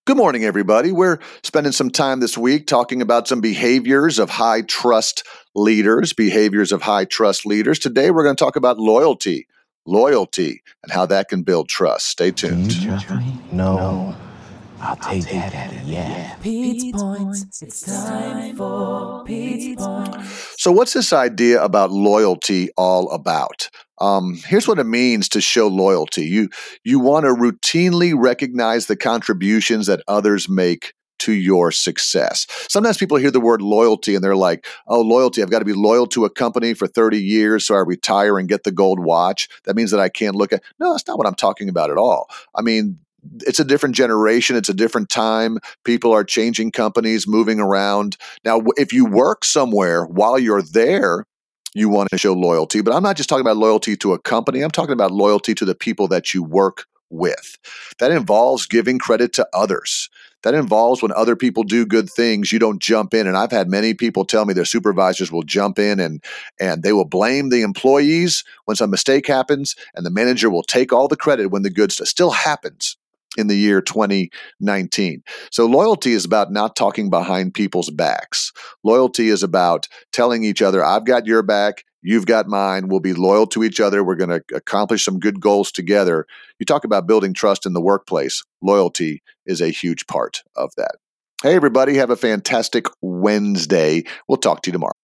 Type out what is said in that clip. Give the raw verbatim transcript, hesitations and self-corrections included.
Good morning, everybody. We're spending some time this week talking about some behaviors of high trust leaders, behaviors of high trust leaders. Today, we're going to talk about loyalty, loyalty, and how that can build trust. Stay tuned. Do you trust me? No. no. I'll take that at a yeah. Pete's Points. It's time for Pete's Points. So, what's this idea about loyalty all about? Um, here's what it means to show loyalty. You you want to routinely recognize the contributions that others make to your success. Sometimes people hear the word loyalty and they're like, oh, loyalty, I've got to be loyal to a company for thirty years so I retire and get the gold watch. That means that I can't look at. No, that's not what I'm talking about at all. I mean, it's a different generation. It's a different time. People are changing companies, moving around. Now, if you work somewhere while you're there, you want to show loyalty. But I'm not just talking about loyalty to a company. I'm talking about loyalty to the people that you work with. That involves giving credit to others. That involves when other people do good things, you don't jump in. And I've had many people tell me their supervisors will jump in and, and they will blame the employees when some mistake happens, and the manager will take all the credit when the good stuff still happens in the year twenty nineteen. So loyalty is about not talking behind people's backs. Loyalty is about telling each other, I've got your back, you've got mine, we'll be loyal to each other, we're going to accomplish some good goals together. You talk about building trust in the workplace. Loyalty is a huge part of that. Hey, everybody, have a fantastic Wednesday. We'll talk to you tomorrow.